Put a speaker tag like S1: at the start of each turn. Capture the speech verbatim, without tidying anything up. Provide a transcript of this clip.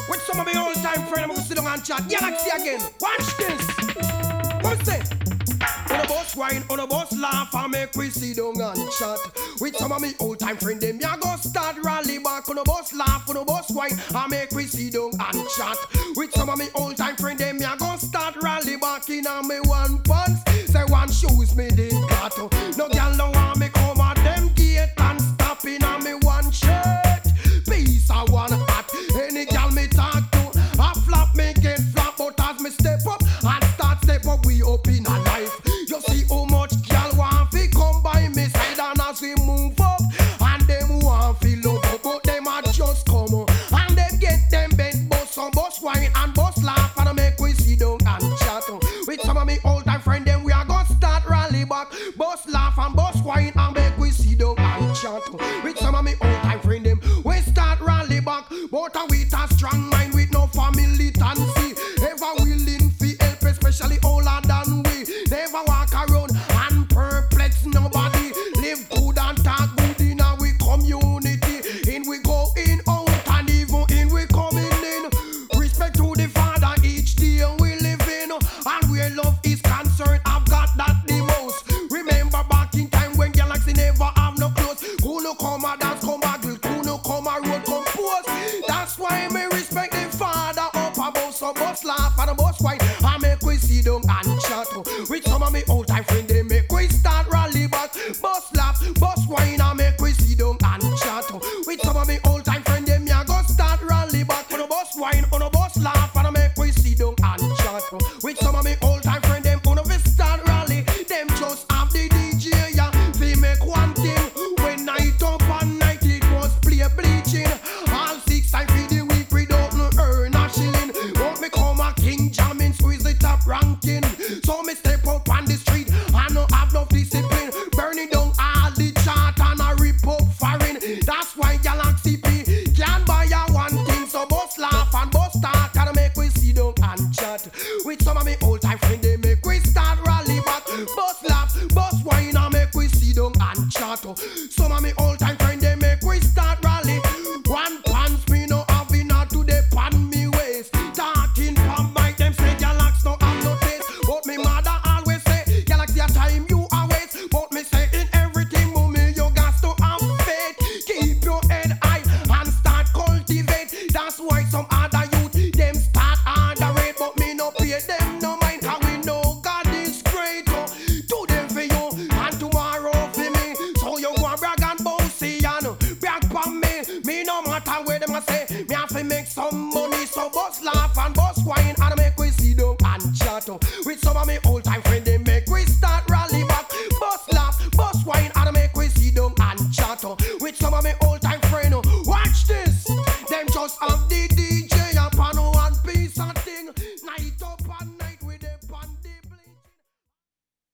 S1: With some of my old time friends, I'm gonna sit down and chat. Galaxy again. Watch this. What's it? On a bus wine, on a bus laugh, I make we sit down and chat. With some of my old time friends, them ya go start rally back. On a bus laugh, on a bus wine, I make we sit down and chat. With some of my old time friends, them ya go start rally back in a me one pants. Say one shoes me did got. No girl no want me come at them gate and stop in a me one shirt. Peace I want hat. Any girl me talk to, I flap me get flap, but as me step up and start step up, we up in a life. You see how much girl want fi come by me side, and as we move up, and them want fi love up, but them a just come up, and them get them bent bus some bus wine and bus laugh, and make we sit down and chat. With some of me old time friend, them we are gonna start rally back, bus laugh and bus wine, and make we sit down and chat. With some of me old time friend, them we start rally back, but a with a strong mind with no militancy, ever willing fi help, especially older than we. Never walk around and perplex nobody. Live good and talk good in our community. In we go in out and even in we coming in. Respect to the Father each day we live in. And where love is concerned, I've got that the most. Remember back in time when Galaxy never have no clothes. Kuno come a dance, come a grill, Kuno come a road, come post. That's why me respect the Father up above. Some bus laugh and a bus wine, I make we sit down and chat. With some of me old time friends, they make we start rally back. Bus laugh, bus wine, I make we sit down and chat. With some of me old time friends, they me a go start rally back. On a bus wine, on a bus laugh, and I make we sit down and chat. With some of me old time friends, them on a we start rally. Them just have the D J, yeah. They make one thing. When night up and night, it was play bleaching. All six times for the week, we don't earn a shilling. Won't me come a king jamming, squeeze the top ranking. So me step up on the street, I no have no discipline. Burning down all the chart and a rip up foreign. That's why Galaxy P can't buy a one thing. So bus laugh and bus talk and make we sit down and chat. With some of me old time friends, they make we start rally back. Bus laugh, bus wine and make we sit down and chat. Some of me old time friends, they make we start rally. One pants me no have enough to the pan me waist. Talking from my them say Galaxy no have no taste. But me mother always say Galaxy a time you a waste. But me say in everything mommy you got to have faith. Keep your head high and start cultivate. That's why some other youth them start underrate. But me no pay them no mind, cause we know God is great. Oh, do them for you and tomorrow for me. So you go and brag and bossy and brag for me. Me no matter where them a say, me have to make some money. So bus laugh and bus wine and make we sit down and chat. With some of me old time friends, they make we start rally back. Bus laugh, bus wine and make we sit down and chat. With some of me old time friends, watch this. Them just have